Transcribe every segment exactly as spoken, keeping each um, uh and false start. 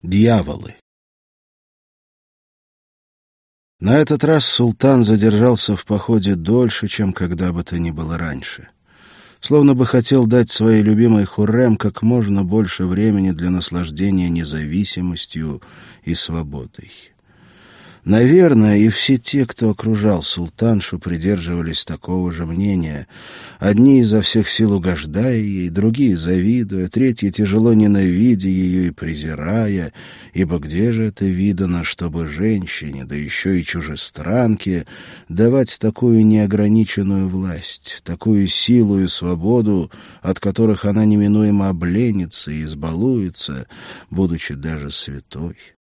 Дьяволы. На этот раз султан задержался в походе дольше, чем когда бы то ни было раньше. Словно бы хотел дать своей любимой Хуррем как можно больше времени для наслаждения независимостью и свободой. Наверное, и все те, кто окружал султаншу, придерживались такого же мнения. Одни изо всех сил угождая ей, другие завидуя, третьи тяжело ненавидя ее и презирая, ибо где же это видано, чтобы женщине, да еще и чужестранке, давать такую неограниченную власть, такую силу и свободу, от которых она неминуемо обленится и избалуется, будучи даже святой.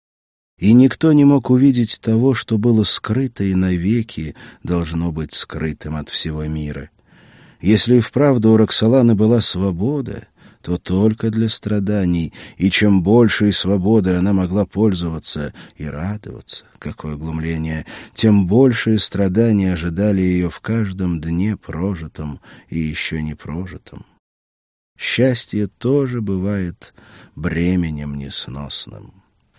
И никто не мог увидеть того, что было скрыто и навеки должно быть скрытым от всего мира. Если и вправду у Роксоланы была свобода, то только для страданий, и чем большей свободой она могла пользоваться и радоваться, какое глумление, тем большие страдания ожидали ее в каждом дне прожитом и еще не прожитом. Счастье тоже бывает бременем несносным.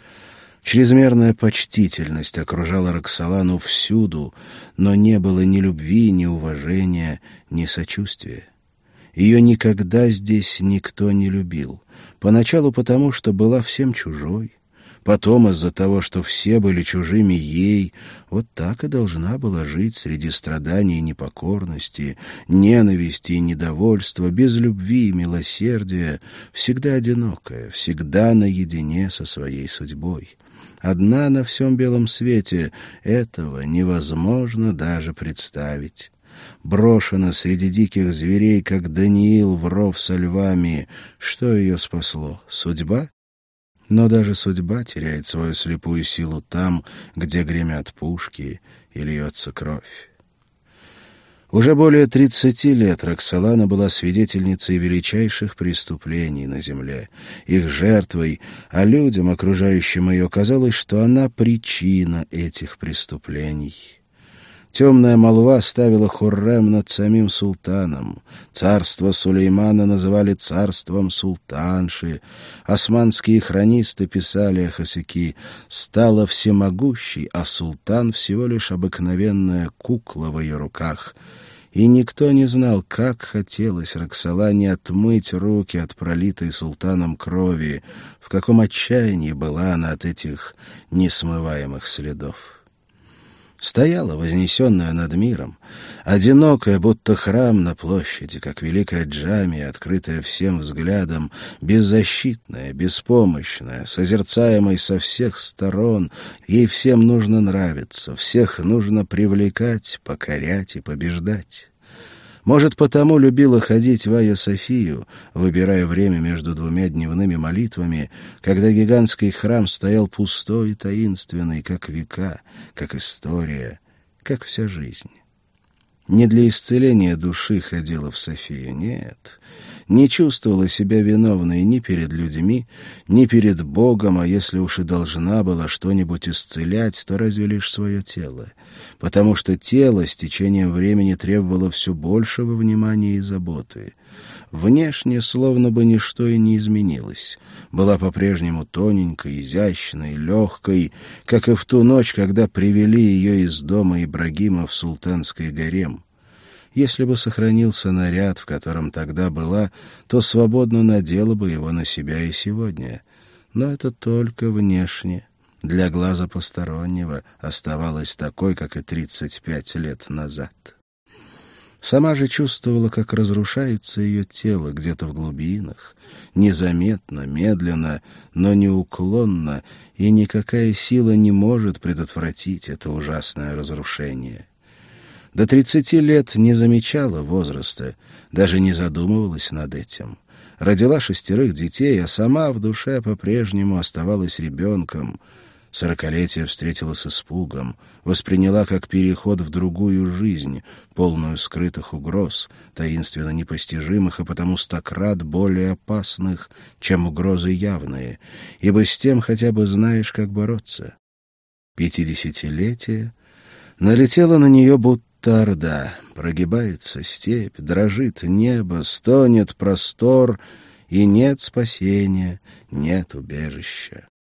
Чрезмерная почтительность окружала Роксолану всюду, но не было ни любви, ни уважения, ни сочувствия. Ее никогда здесь никто не любил. Поначалу потому, что была всем чужой, потом из-за того, что все были чужими ей. Вот так и должна была жить среди страданий и непокорности, ненависти и недовольства, без любви и милосердия, всегда одинокая, всегда наедине со своей судьбой. Одна на всем белом свете, этого невозможно даже представить. Брошена среди диких зверей, как Даниил в ров со львами. Что ее спасло? Судьба? Но даже судьба теряет свою слепую силу там, где гремят пушки и льется кровь. Уже более тридцати лет Роксолана была свидетельницей величайших преступлений на земле, их жертвой, а людям, окружающим ее, казалось, что она причина этих преступлений. Темная молва ставила Хуррем над самим султаном. Царство Сулеймана называли царством султанши. Османские хронисты писали о Хосяки: «Стала всемогущей, а султан всего лишь обыкновенная кукла в ее руках». И никто не знал, как хотелось Роксолане отмыть руки от пролитой султаном крови, в каком отчаянии была она от этих несмываемых следов. Стояла, вознесенная над миром, одинокая, будто храм на площади, как великая джамия, открытая всем взглядом, беззащитная, беспомощная, созерцаемой со всех сторон. Ей всем нужно нравиться, всех нужно привлекать, покорять и побеждать. Может, потому любила ходить в Айя-Софию, выбирая время между двумя дневными молитвами, когда гигантский храм стоял пустой и таинственный, как века, как история, как вся жизнь. Не для исцеления души ходила в Софию, нет. Не чувствовала себя виновной ни перед людьми, ни перед Богом, а если уж и должна была что-нибудь исцелять, то разве лишь свое тело. Потому что тело с течением времени требовало все большего внимания и заботы. Внешне словно бы ничто и не изменилось. Была по-прежнему тоненькой, изящной, легкой, как и в ту ночь, когда привели ее из дома Ибрагима в султанский гарем. Если бы сохранился наряд, в котором тогда была, то свободно надела бы его на себя и сегодня. Но это только внешне. Для глаза постороннего оставалась такой, как и тридцать пять лет назад. Сама же чувствовала, как разрушается ее тело где-то в глубинах, незаметно, медленно, но неуклонно, и никакая сила не может предотвратить это ужасное разрушение. До тридцати лет не замечала возраста, даже не задумывалась над этим. Родила шестерых детей, а сама в душе по-прежнему оставалась ребенком. Сорокалетие встретила с испугом, восприняла как переход в другую жизнь, полную скрытых угроз, таинственно непостижимых и потому стократ более опасных, чем угрозы явные, ибо с тем хотя бы знаешь, как бороться. Пятидесятилетие налетело на нее будто орда, прогибается степь, дрожит небо, стонет простор, и нет спасения, нет убежища.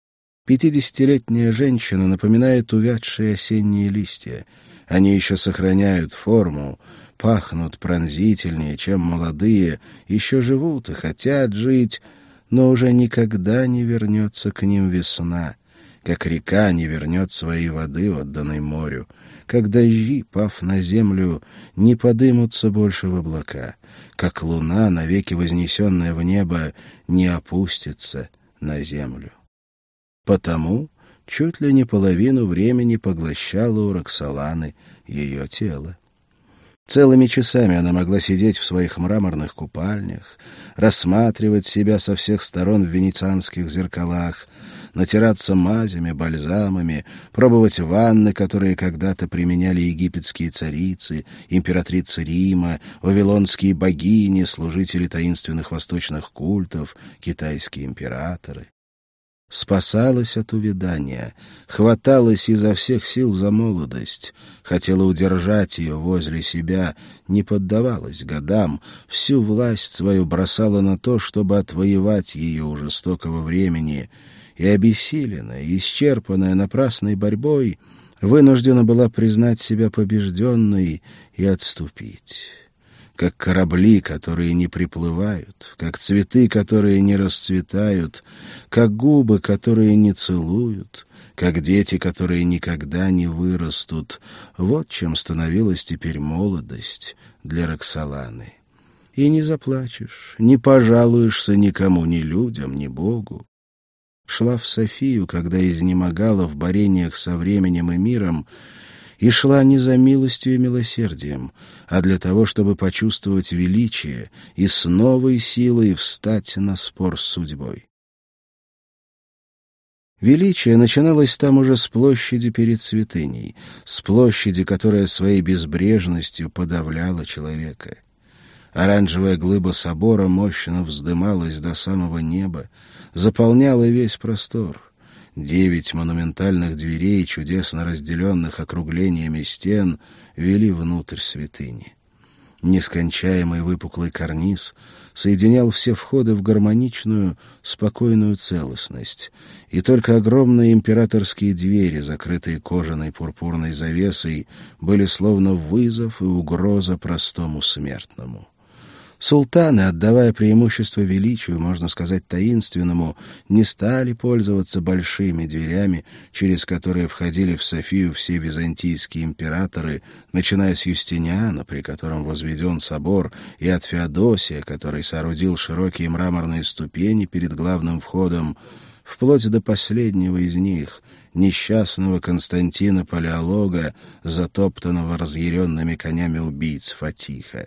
Пятидесятилетняя женщина напоминает увядшие осенние листья. Они еще сохраняют форму, пахнут пронзительнее, чем молодые, еще живут и хотят жить, но уже никогда не вернется к ним весна, как река не вернет своей воды, отданной морю, как дожди, пав на землю, не подымутся больше в облака, как луна, навеки вознесенная в небо, не опустится на землю. Потому чуть ли не половину времени поглощало у Роксоланы ее тело. Целыми часами она могла сидеть в своих мраморных купальнях, рассматривать себя со всех сторон в венецианских зеркалах, натираться мазями, бальзамами, пробовать ванны, которые когда-то применяли египетские царицы, императрицы Рима, вавилонские богини, служители таинственных восточных культов, китайские императоры. Спасалась от увядания, хваталась изо всех сил за молодость, хотела удержать ее возле себя, не поддавалась годам, всю власть свою бросала на то, чтобы отвоевать ее у жестокого времени, и, обессиленная, исчерпанная напрасной борьбой, вынуждена была признать себя побежденной и отступить. Как корабли, которые не приплывают, как цветы, которые не расцветают, как губы, которые не целуют, как дети, которые никогда не вырастут. Вот чем становилась теперь молодость для Роксоланы. И не заплачешь, не пожалуешься никому, ни людям, ни Богу. Шла в Софию, когда изнемогала в борениях со временем и миром, и шла не за милостью и милосердием, а для того, чтобы почувствовать величие и с новой силой встать на спор с судьбой. Величие начиналось там уже с площади перед святыней, с площади, которая своей безбрежностью подавляла человека. Оранжевая глыба собора мощно вздымалась до самого неба, заполняла весь простор. Девять монументальных дверей, чудесно разделенных округлениями стен, вели внутрь святыни. Нескончаемый выпуклый карниз соединял все входы в гармоничную, спокойную целостность, и только огромные императорские двери, закрытые кожаной пурпурной завесой, были словно вызов и угроза простому смертному. Султаны, отдавая преимущество величию, можно сказать, таинственному, не стали пользоваться большими дверями, через которые входили в Софию все византийские императоры, начиная с Юстиниана, при котором возведен собор, и от Феодосия, который соорудил широкие мраморные ступени перед главным входом, вплоть до последнего из них, несчастного Константина Палеолога, затоптанного разъяренными конями убийц Фатиха.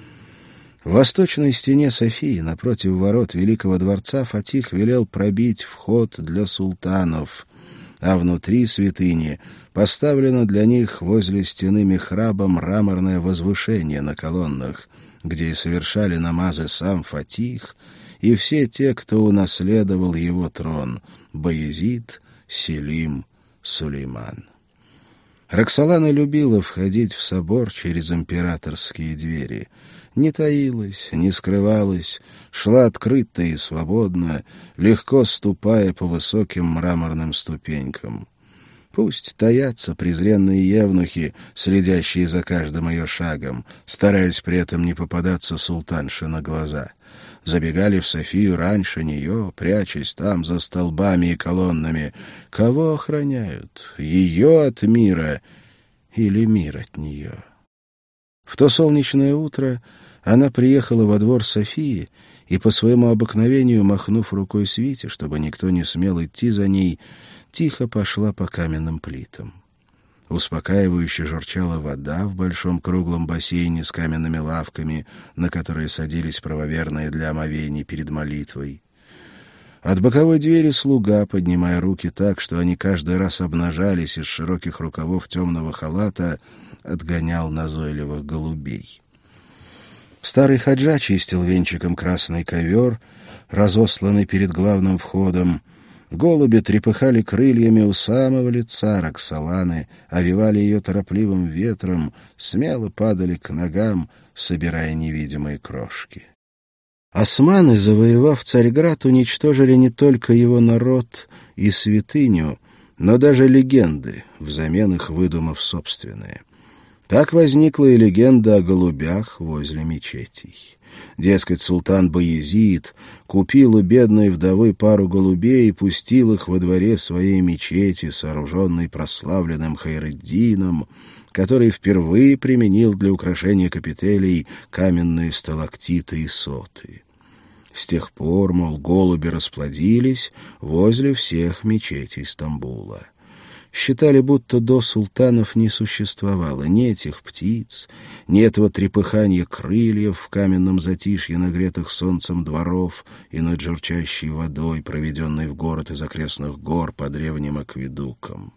В восточной стене Софии, напротив ворот Великого дворца, Фатих велел пробить вход для султанов, а внутри святыни поставлено для них возле стены михраба мраморное возвышение на колоннах, где и совершали намазы сам Фатих и все те, кто унаследовал его трон — Баязид, Селим, Сулейман. Роксолана любила входить в собор через императорские двери. Не таилась, не скрывалась, шла открыто и свободно, легко ступая по высоким мраморным ступенькам. Пусть таятся презренные евнухи, следящие за каждым ее шагом, стараясь при этом не попадаться султанше на глаза. Забегали в Софию раньше нее, прячась там за столбами и колоннами. Кого охраняют? Ее от мира или мир от нее? В то солнечное утро она приехала во двор Софии и, по своему обыкновению, махнув рукой свите, чтобы никто не смел идти за ней, тихо пошла по каменным плитам. Успокаивающе журчала вода в большом круглом бассейне с каменными лавками, на которые садились правоверные для омовений перед молитвой. От боковой двери слуга, поднимая руки так, что они каждый раз обнажались из широких рукавов темного халата, отгонял назойливых голубей. Старый хаджа чистил венчиком красный ковер, разосланный перед главным входом. Голуби трепыхали крыльями у самого лица Роксоланы, овивали ее торопливым ветром, смело падали к ногам, собирая невидимые крошки. Османы, завоевав Царьград, уничтожили не только его народ и святыню, но даже легенды, взамен их выдумав собственные. Так возникла и легенда о голубях возле мечетей. Дескать, султан Баязид купил у бедной вдовы пару голубей и пустил их во дворе своей мечети, сооруженной прославленным Хайреддином, который впервые применил для украшения капителей каменные сталактиты и соты. С тех пор, мол, голуби расплодились возле всех мечетей Стамбула. Считали, будто до султанов не существовало ни этих птиц, ни этого трепыхания крыльев в каменном затишье нагретых солнцем дворов и над журчащей водой, проведенной в город из окрестных гор по древним акведукам.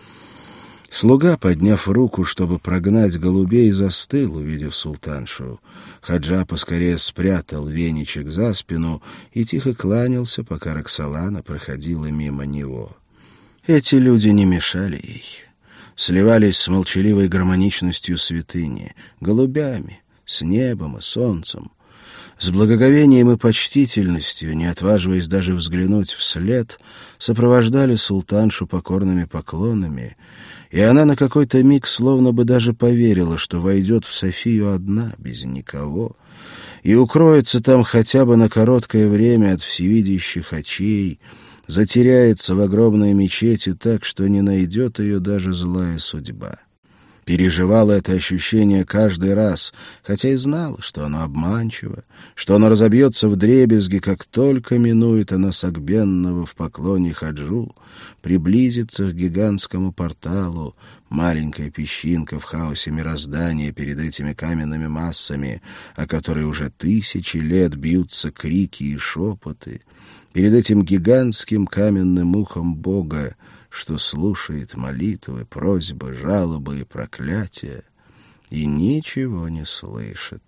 Слуга, подняв руку, чтобы прогнать голубей, застыл, увидев султаншу. Хаджа поскорее спрятал веничек за спину и тихо кланялся, пока Роксолана проходила мимо него. Эти люди не мешали ей. Сливались с молчаливой гармоничностью святыни, голубями, с небом и солнцем. С благоговением и почтительностью, не отваживаясь даже взглянуть вслед, сопровождали султаншу покорными поклонами, и она на какой-то миг словно бы даже поверила, что войдет в Софию одна, без никого, и укроется там хотя бы на короткое время от всевидящих очей, затеряется в огромной мечети так, что не найдет ее даже злая судьба. Переживала это ощущение каждый раз, хотя и знала, что оно обманчиво, что оно разобьется вдребезги, как только минует она согбенного в поклоне хаджу, приблизится к гигантскому порталу, маленькая песчинка в хаосе мироздания перед этими каменными массами, о которой уже тысячи лет бьются крики и шепоты, перед этим гигантским каменным ухом Бога, что слушает молитвы, просьбы, жалобы и проклятия и ничего не слышит.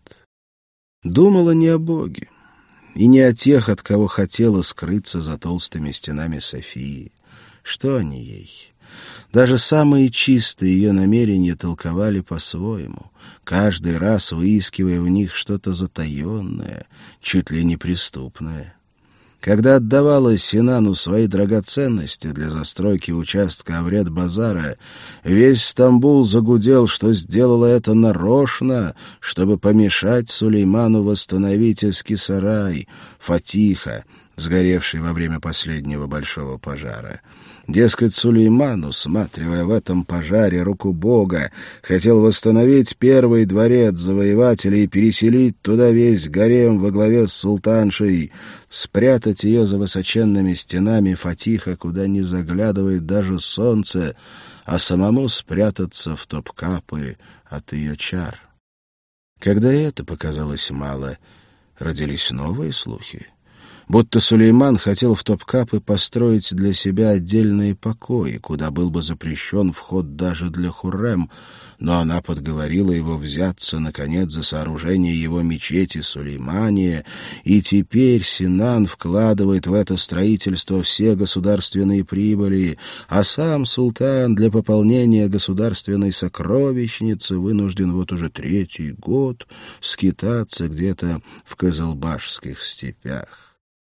Думала не о Боге и не о тех, от кого хотела скрыться за толстыми стенами Софии. Что они ей? Даже самые чистые ее намерения толковали по-своему, каждый раз выискивая в них что-то затаенное, чуть ли не преступное. Когда отдавала Синану свои драгоценности для застройки участка Аврет-базара, весь Стамбул загудел, что сделала это нарочно, чтобы помешать Сулейману восстановить Эскисарай, Фатиха, сгоревший во время последнего большого пожара. Дескать, Сулейман, усматривая в этом пожаре руку Бога, хотел восстановить первый дворец завоевателей и переселить туда весь гарем во главе с султаншей, спрятать ее за высоченными стенами Фатиха, куда не заглядывает даже солнце, а самому спрятаться в Топкапы от ее чар. Когда это показалось мало, родились новые слухи. Будто Сулейман хотел в Топкапы построить для себя отдельные покои, куда был бы запрещен вход даже для Хуррем, но она подговорила его взяться, наконец, за сооружение его мечети Сулеймания, и теперь Синан вкладывает в это строительство все государственные прибыли, а сам султан для пополнения государственной сокровищницы вынужден вот уже третий год скитаться где-то в Кызылбашских степях.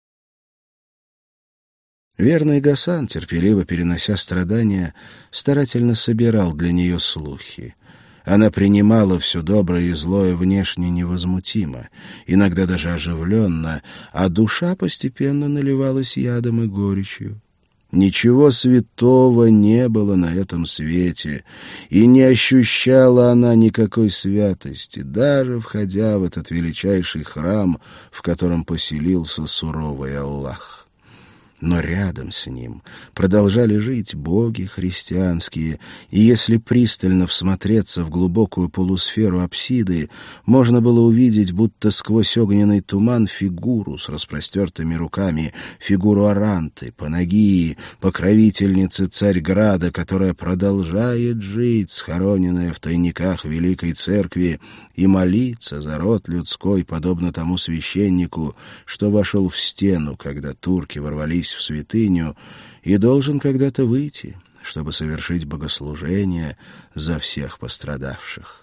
Верный Гасан, терпеливо перенося страдания, старательно собирал для нее слухи. Она принимала все доброе и злое внешне невозмутимо, иногда даже оживленно, а душа постепенно наливалась ядом и горечью. Ничего святого не было на этом свете, и не ощущала она никакой святости, даже входя в этот величайший храм, в котором поселился суровый Аллах. Но рядом с ним продолжали жить боги христианские, и если пристально всмотреться в глубокую полусферу апсиды, можно было увидеть, будто сквозь огненный туман, фигуру с распростертыми руками, фигуру Аранты, Панагии, покровительницы Царьграда, которая продолжает жить, схороненная в тайниках Великой Церкви, и молиться за род людской, подобно тому священнику, что вошел в стену, когда турки ворвались в святыню, и должен когда-то выйти, чтобы совершить богослужение за всех пострадавших.